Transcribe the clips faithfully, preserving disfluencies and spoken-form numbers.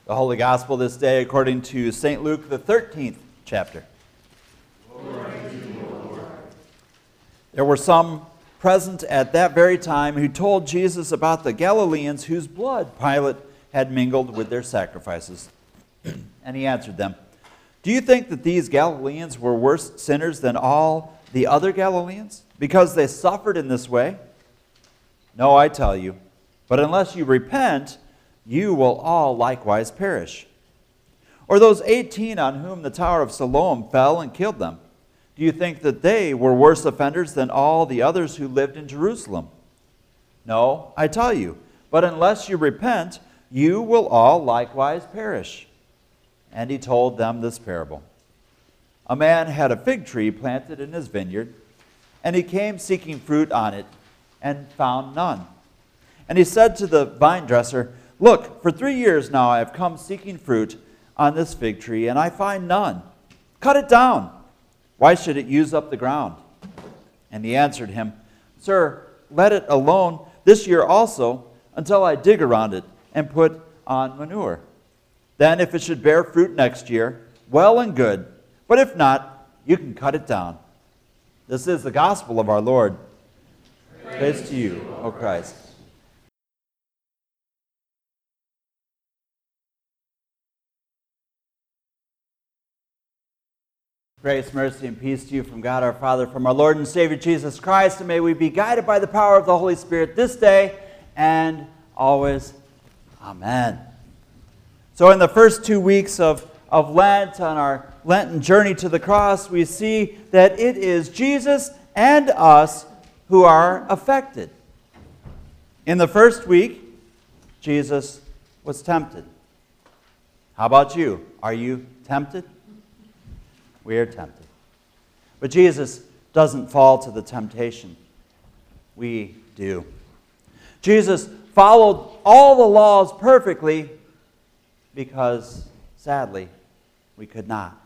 The Holy Gospel this day according to Saint Luke, the thirteenth chapter. Glory to you, O Lord. There were some present at that very time who told Jesus about the Galileans whose blood Pilate had mingled with their sacrifices. And he answered them, "Do you think that these Galileans were worse sinners than all the other Galileans, because they suffered in this way? No, I tell you, but unless you repent, you will all likewise perish. Or those eighteen on whom the Tower of Siloam fell and killed them, do you think that they were worse offenders than all the others who lived in Jerusalem? No, I tell you, but unless you repent, you will all likewise perish." And he told them this parable. A man had a fig tree planted in his vineyard, and he came seeking fruit on it, and found none. And he said to the vine dresser, "Look, for three years now I have come seeking fruit on this fig tree, and I find none. Cut it down. Why should it use up the ground?" And he answered him, "Sir, let it alone this year also, until I dig around it and put on manure. Then if it should bear fruit next year, well and good. But if not, you can cut it down." This is the gospel of our Lord. Praise, Praise to you, O Christ. Grace, mercy, and peace to you from God our Father, from our Lord and Savior Jesus Christ, and may we be guided by the power of the Holy Spirit this day and always. Amen. So in the first two weeks of, of Lent, on our Lenten journey to the cross, we see that it is Jesus and us who are affected. In the first week, Jesus was tempted. How about you? Are you tempted? We are tempted. But Jesus doesn't fall to the temptation. We do. Jesus followed all the laws perfectly because, sadly, we could not.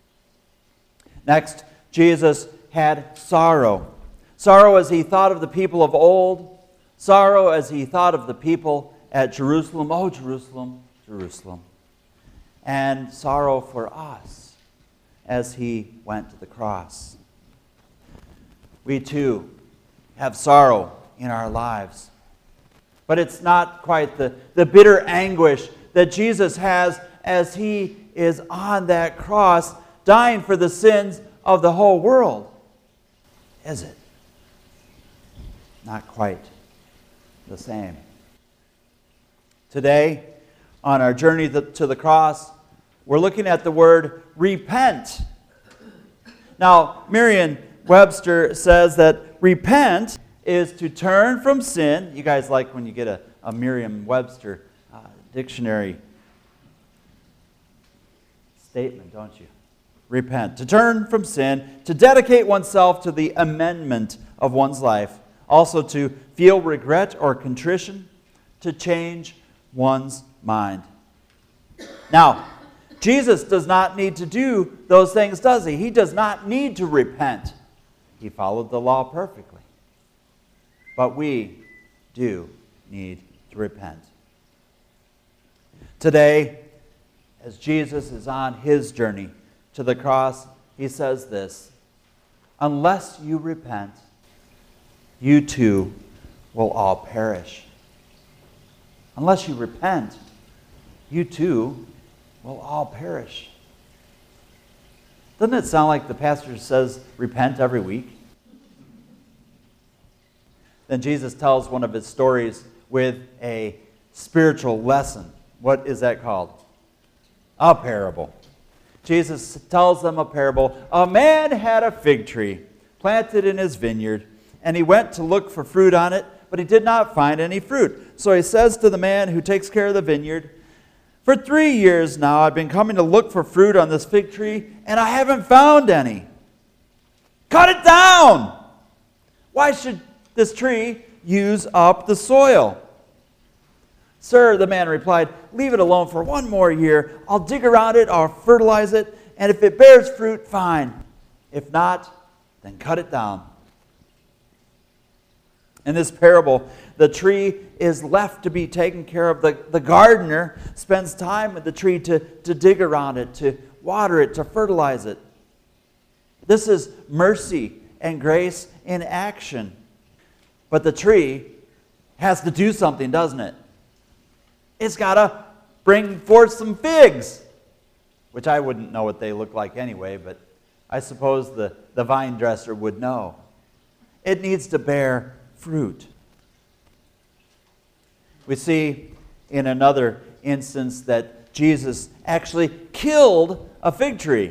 Next, Jesus had sorrow. Sorrow as he thought of the people of old. Sorrow as he thought of the people at Jerusalem. Oh, Jerusalem, Jerusalem. And sorrow for us as he went to the cross. We too have sorrow in our lives. But it's not quite the, the bitter anguish that Jesus has as he is on that cross, dying for the sins of the whole world. Is it? Not quite the same. Today, on our journey to the cross, we're looking at the word repent. Now, Merriam-Webster says that repent is to turn from sin. You guys like when you get a, a Merriam-Webster uh, dictionary statement, don't you? Repent. To turn from sin, to dedicate oneself to the amendment of one's life. Also to feel regret or contrition, to change one's mind. Now, Jesus does not need to do those things, does he? He does not need to repent. He followed the law perfectly. But we do need to repent. Today, as Jesus is on his journey to the cross, he says this: "Unless you repent, you too will all perish." Unless you repent, you too will all perish. Doesn't it sound like the pastor says repent every week? Then Jesus tells one of his stories with a spiritual lesson. What is that called? A parable. Jesus tells them a parable. A man had a fig tree planted in his vineyard, and he went to look for fruit on it, but he did not find any fruit. So he says to the man who takes care of the vineyard, "For three years now I've been coming to look for fruit on this fig tree, and I haven't found any. Cut it down! Why should this tree use up the soil?" "Sir," the man replied, "leave it alone for one more year. I'll dig around it, I'll fertilize it, and if it bears fruit, fine. If not, then cut it down." In this parable, the tree is left to be taken care of. The, the gardener spends time with the tree to, to dig around it, to water it, to fertilize it. This is mercy and grace in action. But the tree has to do something, doesn't it? It's got to bring forth some figs, which I wouldn't know what they look like anyway, but I suppose the, the vine dresser would know. It needs to bear fruit. We see in another instance that Jesus actually killed a fig tree.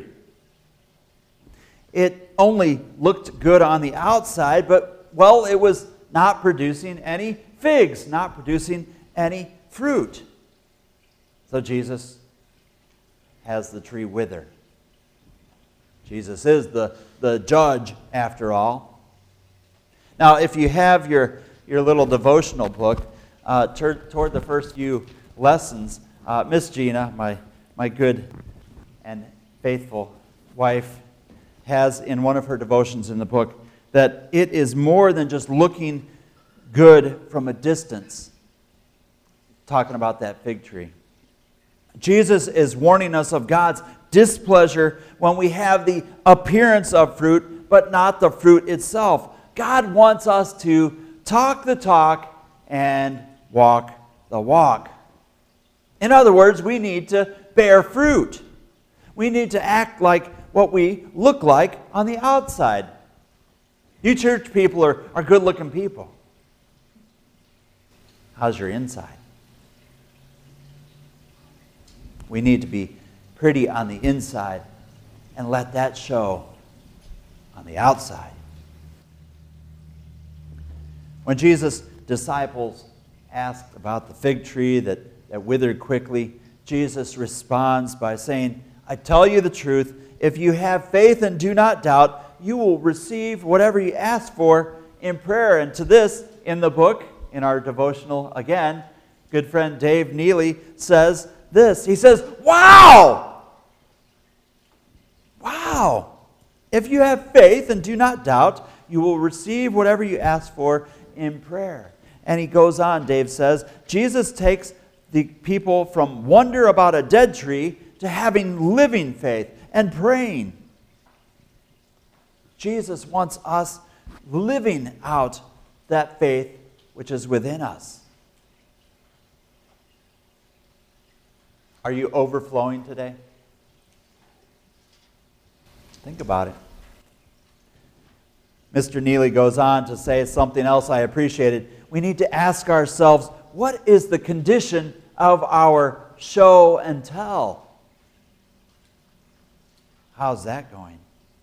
It only looked good on the outside, but, well, it was not producing any figs, not producing any fruit. So Jesus has the tree wither. Jesus is the, the judge, after all. Now, if you have your, your little devotional book, uh, tur- toward the first few lessons, uh, Miss Gina, my, my good and faithful wife, has in one of her devotions in the book that it is more than just looking good from a distance, talking about that fig tree. Jesus is warning us of God's displeasure when we have the appearance of fruit, but not the fruit itself. God wants us to talk the talk and walk the walk. In other words, we need to bear fruit. We need to act like what we look like on the outside. You church people are, are good-looking people. How's your inside? We need to be pretty on the inside and let that show on the outside. When Jesus' disciples asked about the fig tree that, that withered quickly, Jesus responds by saying, I tell you the truth, if you have faith and do not doubt, you will receive whatever you ask for in prayer. And to this, in the book, in our devotional again, good friend Dave Neely says this. He says, wow! Wow! If you have faith and do not doubt, you will receive whatever you ask for in prayer. And he goes on, Dave says, Jesus takes the people from wonder about a dead tree to having living faith and praying. Jesus wants us living out that faith which is within us. Are you overflowing today? Think about it. Mister Neely goes on to say something else I appreciated. We need to ask ourselves, what is the condition of our show and tell? How's that going?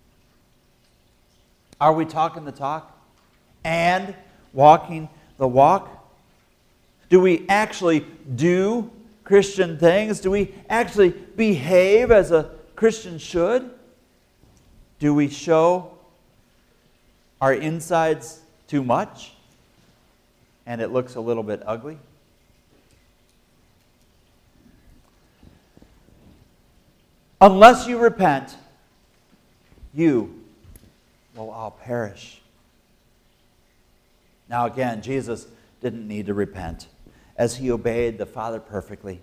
Are we talking the talk and walking the walk? Do we actually do Christian things? Do we actually behave as a Christian should? Do we show our insides too much and it looks a little bit ugly? Unless you repent, you will all perish. Now again, Jesus didn't need to repent as he obeyed the Father perfectly.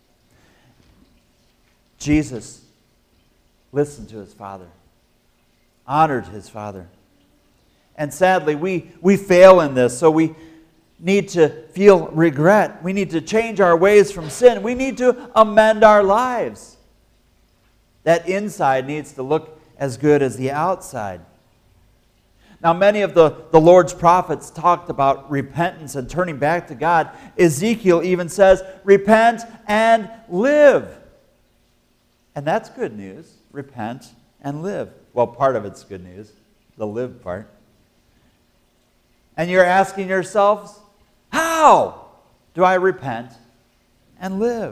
Jesus listened to his Father, honored his Father. And sadly, we, we fail in this, so we need to feel regret. We need to change our ways from sin. We need to amend our lives. That inside needs to look as good as the outside. Now, many of the, the Lord's prophets talked about repentance and turning back to God. Ezekiel even says, repent and live. And that's good news. Repent and live. Well, part of it's good news, the live part. And you're asking yourselves, how do I repent and live?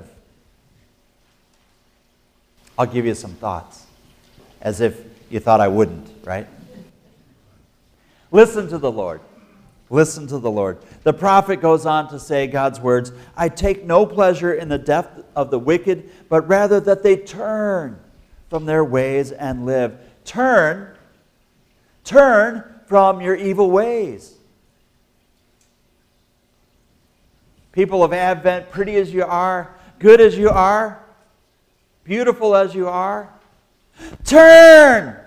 I'll give you some thoughts, as if you thought I wouldn't, right? Listen to the Lord. Listen to the Lord. The prophet goes on to say God's words, I take no pleasure in the death of the wicked, but rather that they turn from their ways and live. Turn, turn from your evil ways. People of Advent, pretty as you are, good as you are, beautiful as you are, turn!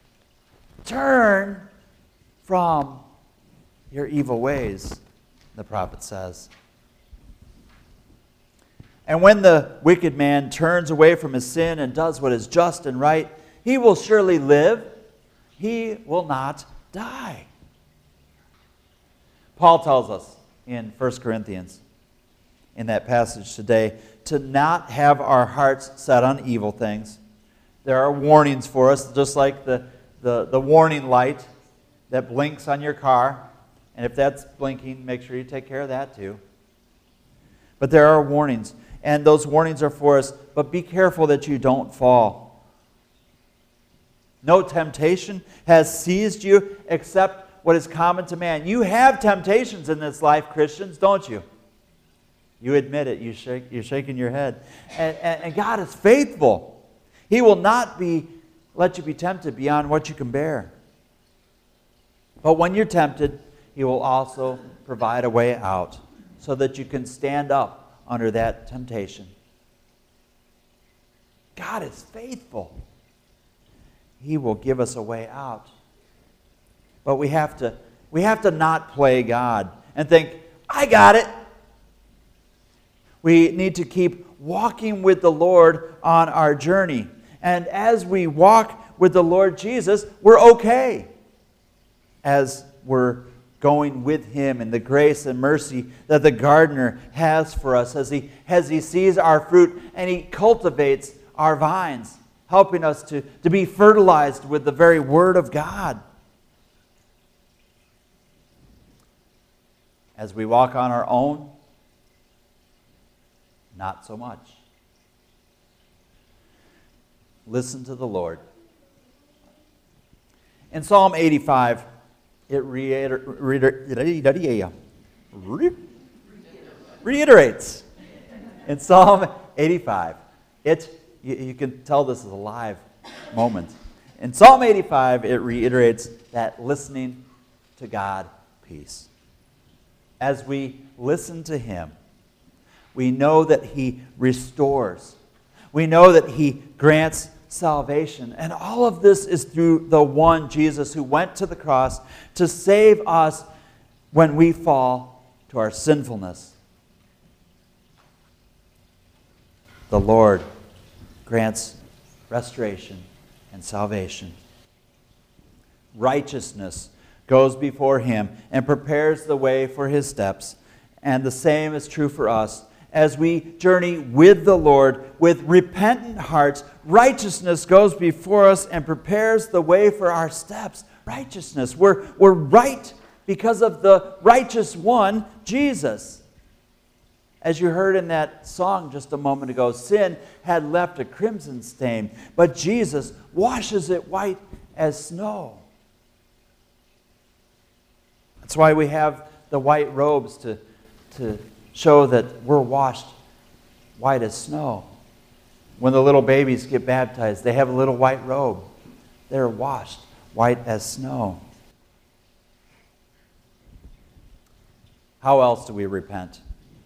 Turn from your evil ways, the prophet says. And when the wicked man turns away from his sin and does what is just and right, he will surely live. He will not die. Paul tells us in First Corinthians, in that passage today, to not have our hearts set on evil things. There are warnings for us, just like the, the, the warning light that blinks on your car. And if that's blinking, make sure you take care of that too. But there are warnings, and those warnings are for us, but be careful that you don't fall. No temptation has seized you except what is common to man. You have temptations in this life, Christians, don't you? You admit it. You shake, you're shaking your head. And, and, and God is faithful. He will not be let you be tempted beyond what you can bear. But when you're tempted, He will also provide a way out so that you can stand up under that temptation. God is faithful. He will give us a way out. But we have to, we have to not play God and think, I got it. We need to keep walking with the Lord on our journey. And as we walk with the Lord Jesus, we're okay. As we're going with Him in the grace and mercy that the gardener has for us as he, as he sees our fruit and He cultivates our vines, helping us to, to be fertilized with the very Word of God. As we walk on our own, not so much. Listen to the Lord. In Psalm eighty-five, it reiter, reiter, reiterates. In Psalm eighty-five, it you, you can tell this is a live moment. In Psalm eighty-five, it reiterates that listening to God, peace. As we listen to Him, we know that He restores. We know that He grants salvation. And all of this is through the one Jesus who went to the cross to save us when we fall to our sinfulness. The Lord grants restoration and salvation. Righteousness goes before Him and prepares the way for His steps. And the same is true for us. As we journey with the Lord with repentant hearts, righteousness goes before us and prepares the way for our steps. Righteousness. We're, we're right because of the righteous one, Jesus. As you heard in that song just a moment ago, sin had left a crimson stain, but Jesus washes it white as snow. That's why we have the white robes to, to show that we're washed white as snow. When the little babies get baptized, they have a little white robe. They're washed white as snow. How else do we repent?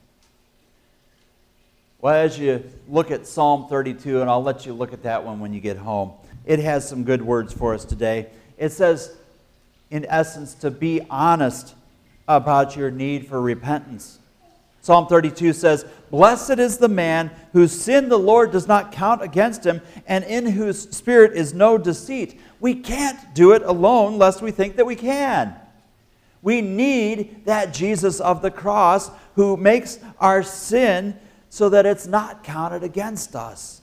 Well, as you look at Psalm thirty-two, and I'll let you look at that one when you get home, it has some good words for us today. It says, in essence, to be honest about your need for repentance. Psalm thirty-two says, "Blessed is the man whose sin the Lord does not count against him, and in whose spirit is no deceit." We can't do it alone lest we think that we can. We need that Jesus of the cross who makes our sin so that it's not counted against us.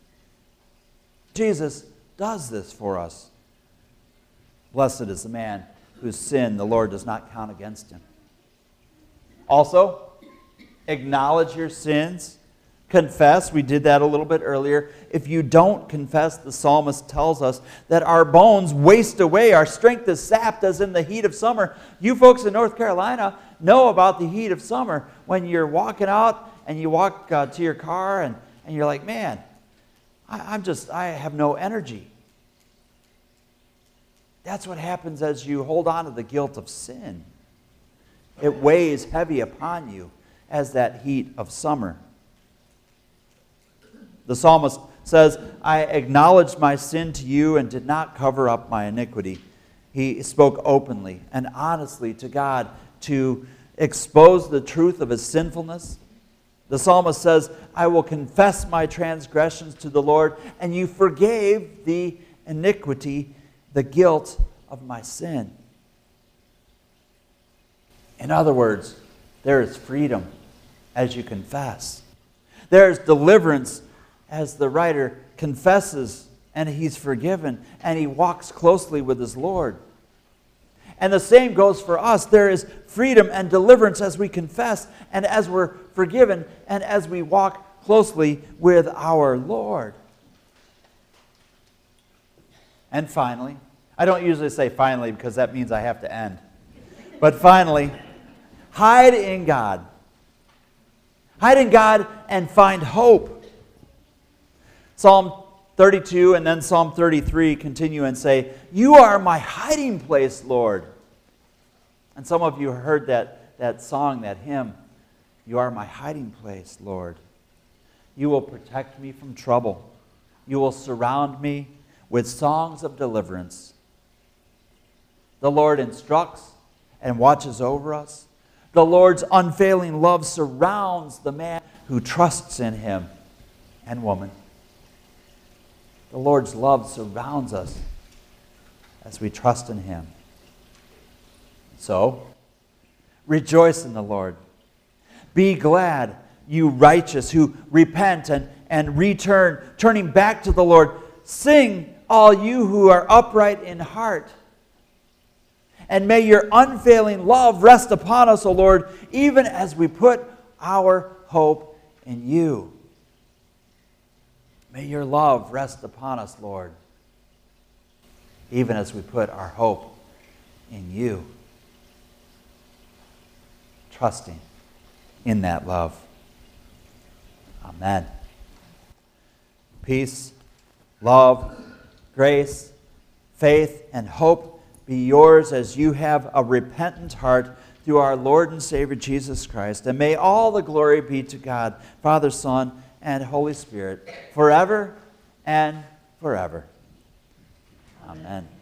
Jesus does this for us. Blessed is the man whose sin the Lord does not count against him. Also, acknowledge your sins. Confess. We did that a little bit earlier. If you don't confess, the psalmist tells us that our bones waste away. Our strength is sapped as in the heat of summer. You folks in North Carolina know about the heat of summer when you're walking out and you walk uh, to your car and, and you're like, man, I, I'm just, I have no energy. That's what happens as you hold on to the guilt of sin. It weighs heavy upon you as that heat of summer. The psalmist says, I acknowledged my sin to you and did not cover up my iniquity. He spoke openly and honestly to God to expose the truth of his sinfulness. The psalmist says, I will confess my transgressions to the Lord, and you forgave the iniquity, the guilt of my sin. In other words, there is freedom as you confess. There is deliverance as the writer confesses and he's forgiven and he walks closely with his Lord. And the same goes for us. There is freedom and deliverance as we confess and as we're forgiven and as we walk closely with our Lord. And finally, I don't usually say finally because that means I have to end. But finally, hide in God. Hide in God and find hope. Psalm thirty-two and then Psalm thirty-three continue and say, you are my hiding place, Lord. And some of you heard that, that song, that hymn, you are my hiding place, Lord. You will protect me from trouble. You will surround me with songs of deliverance. The Lord instructs and watches over us. The Lord's unfailing love surrounds the man who trusts in him and woman. The Lord's love surrounds us as we trust in him. So, rejoice in the Lord. Be glad, you righteous who repent and, and return, turning back to the Lord. Sing, all you who are upright in heart. And may your unfailing love rest upon us, O Lord, even as we put our hope in you. May your love rest upon us, Lord, even as we put our hope in you, trusting in that love. Amen. Peace, love, grace, faith, and hope be yours as you have a repentant heart through our Lord and Savior Jesus Christ. And may all the glory be to God, Father, Son, and Holy Spirit, forever and forever. Amen.